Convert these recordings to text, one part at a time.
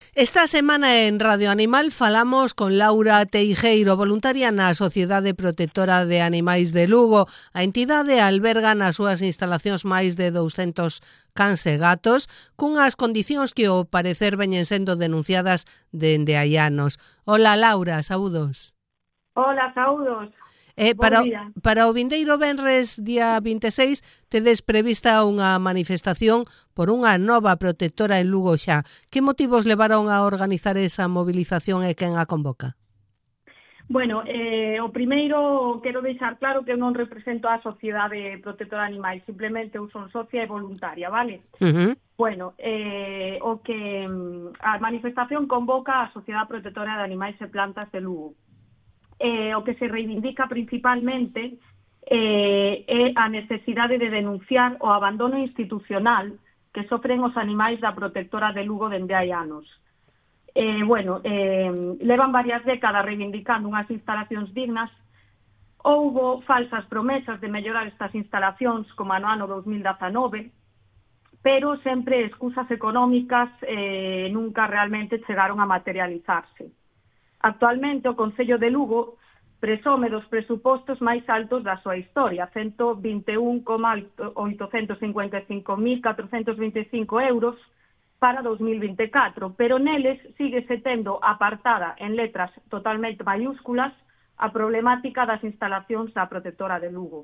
Esta semana en Radio Animal falamos con Laura Teijeiro, voluntaria na Sociedade Protectora de Animais de Lugo. A entidade alberga nas súas instalacións máis de 200 cans e gatos, cunhas condicións que ao parecer veñen sendo denunciadas dende hai anos. Hola Laura, saúdos. Hola, saúdos. Para o vindeiro venres día 26 tedes prevista unha manifestación por unha nova protectora en Lugo xa. Que motivos levaron a organizar esa movilización e quen a convoca? Bueno, o primeiro quero deixar claro que eu non represento a Sociedade Protectora de Animais, simplemente eu son socia e voluntaria, vale? Bueno, a manifestación convoca a Sociedade Protectora de Animais e Plantas de Lugo. O que se reivindica principalmente é a necesidade de denunciar o abandono institucional que sofren os animais da protectora de Lugo dende hai anos. Levan varias décadas reivindicando unhas instalacións dignas. Houbo falsas promesas de mellorar estas instalacións como no ano 2019, pero sempre excusas económicas nunca realmente chegaron a materializarse. Actualmente o Concello de Lugo presome dos presupostos máis altos da súa historia, 121,855.425 euros para 2024, pero neles síguese tendo apartada en letras totalmente maiúsculas a problemática das instalacións da protectora de Lugo.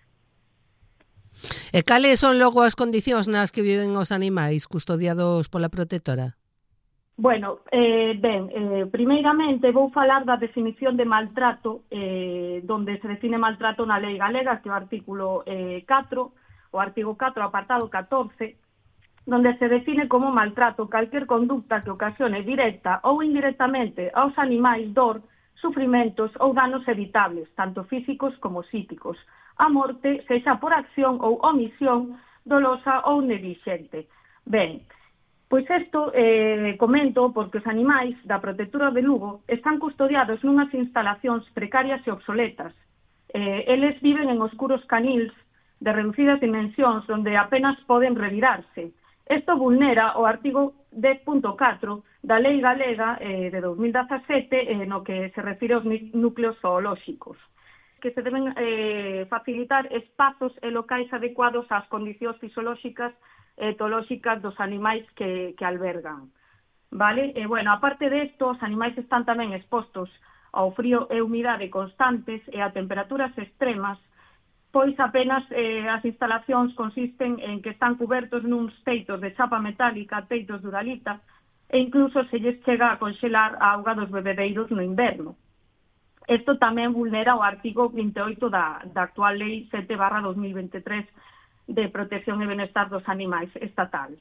E cales son logo as condicións nas que viven os animais custodiados pola protectora? Bueno, primeiramente vou falar da definición de maltrato, donde se define maltrato na lei galega, que é o artigo 4, apartado 14, donde se define como maltrato calquer conducta que ocasione directa ou indirectamente aos animais dor, sufrimentos ou danos evitables, tanto físicos como psíquicos, a morte, sexa por acción ou omisión dolosa ou negligente. Ben, pois isto comento porque os animais da protectora de Lugo están custodiados nunhas instalacións precarias e obsoletas. Eles viven en oscuros canils de reducidas dimensións onde apenas poden revirarse. Isto vulnera o artigo 10.4 da Lei Galega de 2017 no que se refire aos núcleos zoolóxicos, que se deben facilitar espazos e locais adecuados ás condicións fisiolóxicas etolóxicas dos animais que albergan. Vale? Aparte desto, os animais están tamén expostos ao frío e humidade constantes e a temperaturas extremas, pois apenas as instalacións consisten en que están cubertos nuns teitos de chapa metálica, teitos de uralita, e incluso se lles chega a conxelar a auga dos bebedeiros no inverno. Isto tamén vulnera o artigo 28 da actual Lei 7/2023 de protección e benestar dos animais estatal.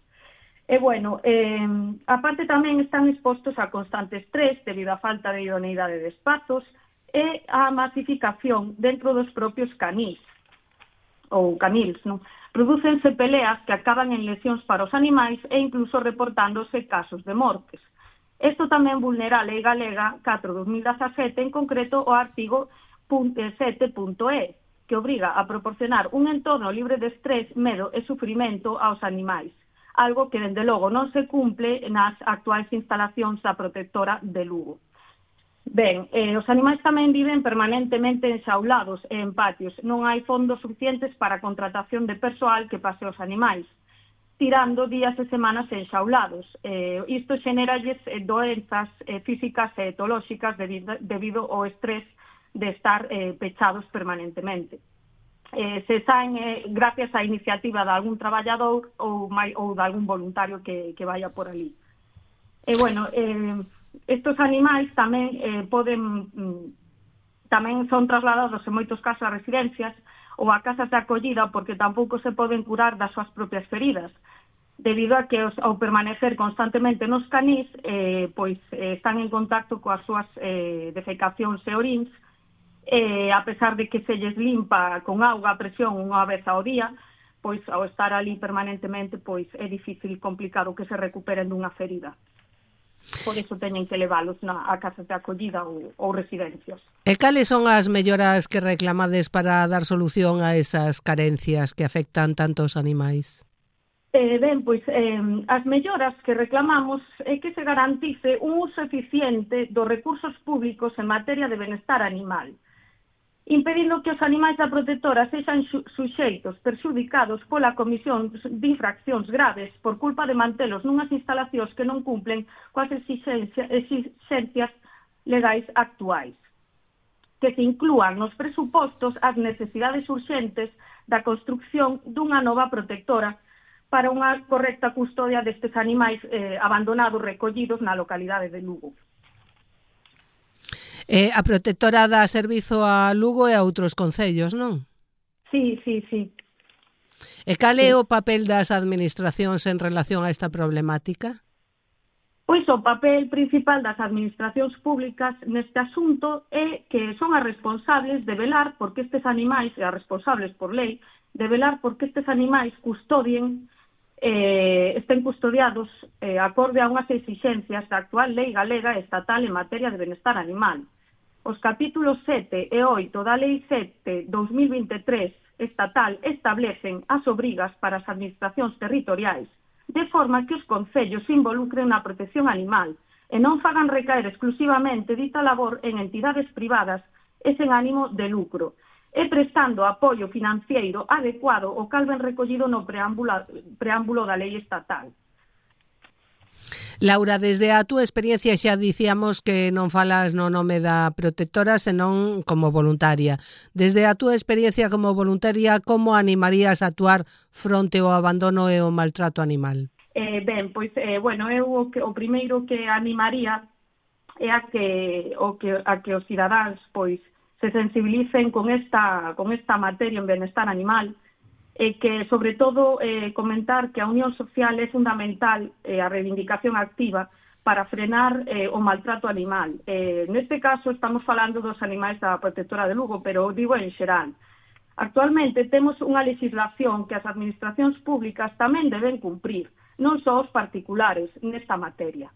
Aparte tamén están expostos a constante estrés debido á falta de idoneidade de espazos e a masificación dentro dos propios canils, ou canils, non? Prodúcense peleas que acaban en lesións para os animais e incluso reportándose casos de mortes. Isto tamén vulnera a Lei Galega 4/2017, en concreto o artigo 7.e, que obriga a proporcionar un entorno libre de estrés, medo e sufrimento aos animais, algo que, dende logo, non se cumple nas actuais instalacións da protectora de Lugo. Ben, os animais tamén viven permanentemente enxaulados e en patios. Non hai fondos suficientes para a contratación de persoal que pase os animais, tirando días e semanas enxaulados. Isto xenéralles doenzas físicas e etolóxicas debido ao estrés de estar pechados permanentemente. Se saen gracias á iniciativa de algún traballador ou de algún voluntario que vaya por ali. Estos animais tamén tamén son trasladados en moitos casos a residencias ou a casas de acollida porque tampouco se poden curar das súas propias feridas, debido a que ao permanecer constantemente nos canís están en contacto coas súas defecacións e orins. A pesar de que se lles limpa con auga a presión unha vez ao día, pois ao estar ali permanentemente pois é difícil, complicado que se recuperen dunha ferida. Por iso teñen que leválos a casas de acollida ou residencias. E cales son as melloras que reclamades para dar solución a esas carencias que afectan tantos animais? Pois as melloras que reclamamos é que se garantice un uso eficiente dos recursos públicos en materia de benestar animal, impedindo que os animais da protectora sexan suxeitos perxudicados pola comisión de infraccións graves por culpa de mantelos nunhas instalacións que non cumplen coas exixencias legais actuais, que se inclúan nos presupostos as necesidades urxentes da construcción dunha nova protectora para unha correcta custodia destes animais abandonados recollidos na localidade de Lugo. A protectora dá servizo a Lugo e a outros concellos, non? Sí. E cal é o papel das administracións en relación a esta problemática? Pois o papel principal das administracións públicas neste asunto é que son as responsables de velar porque estes animais, e as responsables por lei, de velar porque estes animais estén custodiados acorde a unhas exixencias da actual lei galega e estatal en materia de benestar animal. Os capítulos 7 e 8 da Lei 7/2023 estatal establecen as obrigas para as administracións territoriais, de forma que os concellos se involucren na protección animal e non fagan recaer exclusivamente dita labor en entidades privadas e sen ánimo de lucro, e prestando apoio financiero adecuado ao cal ben recollido no preámbulo da lei estatal. Laura, desde a túa experiencia xa dicíamos que non falas no nome da protectora, senón como voluntaria. Desde a túa experiencia como voluntaria, como animarías a actuar fronte ao abandono e ao maltrato animal? Eu o primeiro que animaría é a que os cidadáns se sensibilicen con esta materia en benestar animal, e que, sobre todo, comentar que a unión social é fundamental, a reivindicación activa, para frenar o maltrato animal. Neste caso, estamos falando dos animais da protectora de Lugo, pero digo en xeral. Actualmente temos unha legislación que as administracións públicas tamén deben cumprir, non só os particulares, nesta materia.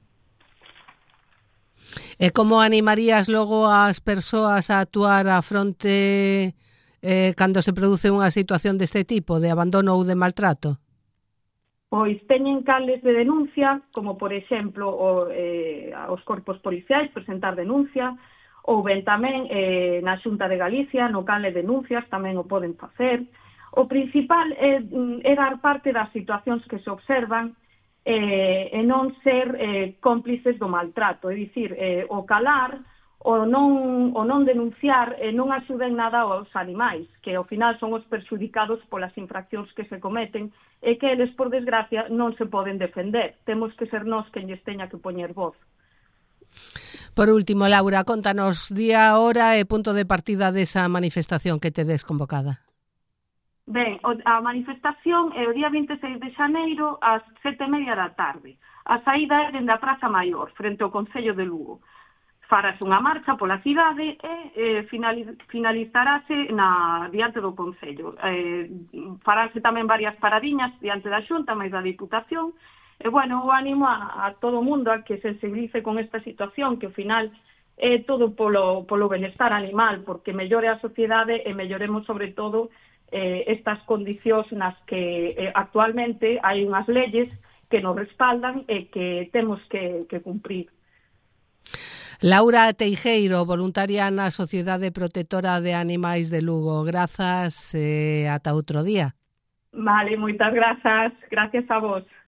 E como animarías logo as persoas a actuar a fronte cando se produce unha situación deste tipo, de abandono ou de maltrato? Pois teñen canles de denuncia, como por exemplo os corpos policiais presentar denuncia, ou ben tamén na Xunta de Galicia, no canle de denuncias tamén o poden facer. O principal é dar parte das situacións que se observan e non ser cómplices do maltrato, é dicir, o calar, o non denunciar non axuda en nada aos animais, que ao final son os perxudicados polas infraccións que se cometen e que eles, por desgracia, non se poden defender. Temos que ser nós quen lles teña que poñer voz. Por último, Laura, contanos día, hora e punto de partida desa manifestación que tedes convocada. Ben, a manifestación é o día 26 de xaneiro ás 7:30 da tarde. A saída é dende a Praza Maior, frente ao Concello de Lugo. Farase unha marcha pola cidade e finalizarase diante do Concello. Farase tamén varias paradiñas diante da Xunta, máis da Diputación. E, o animo a todo o mundo a que sensibilice con esta situación, que ao final é todo polo benestar animal, porque mellore a sociedade e melloremos, sobre todo, estas condicións nas que actualmente hai unhas leyes que nos respaldan e que temos que cumprir. Laura Teijeiro, voluntaria na Sociedade Protectora de Animais de Lugo. Grazas e ata outro día. Vale, moitas grazas. Gracias a vos.